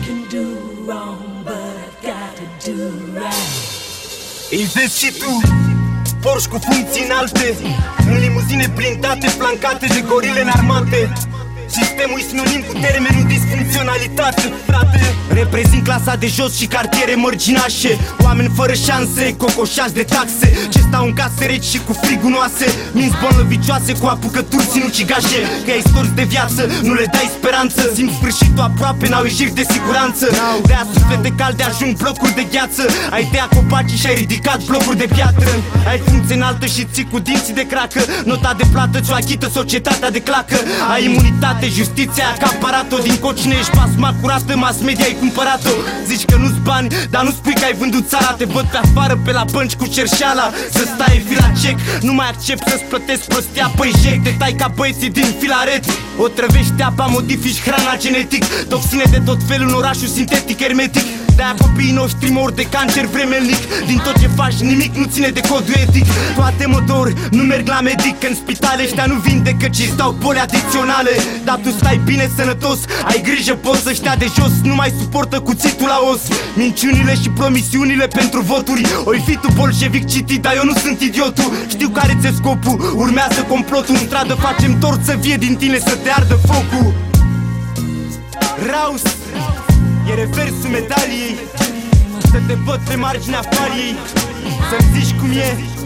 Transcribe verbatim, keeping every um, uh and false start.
can do wrong, but I gotta do right. Îi vezi și tu, Porsche cu funcții înalte, în limuzine blindate, flancate de gorile înarmate. Sistemul e sinonim cu termenul disfuncționalitate, frate. Reprezint clasa de jos și cartiere mărginașe, oameni fără șanse, cocoșați de taxe, ce stau în case reci și cu frigul noase, minți bolnăvicioase cu apucături sinucigașe. Că ai storți de viață, nu le dai speranță, simt sfârșitul aproape, n-au ieșiri de siguranță. De-aia suflete calde ajung blocuri de gheață. Ai tăiat copacii și ai ridicat blocuri de piatră. Ai funcție înaltă și ții cu dinții de cracă, nota de plată ți-o achită societatea de clacă. Ai imunitate, justiția ai acaparat-o, din cocine ești pasma curată, mass media ai cumpărat-o. Zici că nu-ți bani, dar nu spui că ai vândut țara. Te văd pe afară pe la bănci cu cerșeala, să stai fi la cec, nu mai accept să-ți plătesc prostia pe jec. Te tai ca băieții din filaret, o trăvești apa, modifici hrana genetic, toxine de tot felul în orașul sintetic hermetic. De-aia copiii noștri mor de cancer vremelnic, din tot ce faci nimic nu ține de codul etic. Toate mă dor, nu merg la medic, că în spitale ăștia nu vindecă, ci îți dau boli adiționale. Dar tu stai bine sănătos, ai grijă, poți ăștia de jos nu mai suportă cuțitul la os. Minciunile și promisiunile pentru voturi, oi fi tu bolșevic citit, dar eu nu sunt idiotul. Știu care ți-e scopul, urmează complotul, în stradă facem tort să vie din tine să te ardă focul. Raus, e reversul medaliei, să te văd pe marginea pariei, să-mi zici cum e.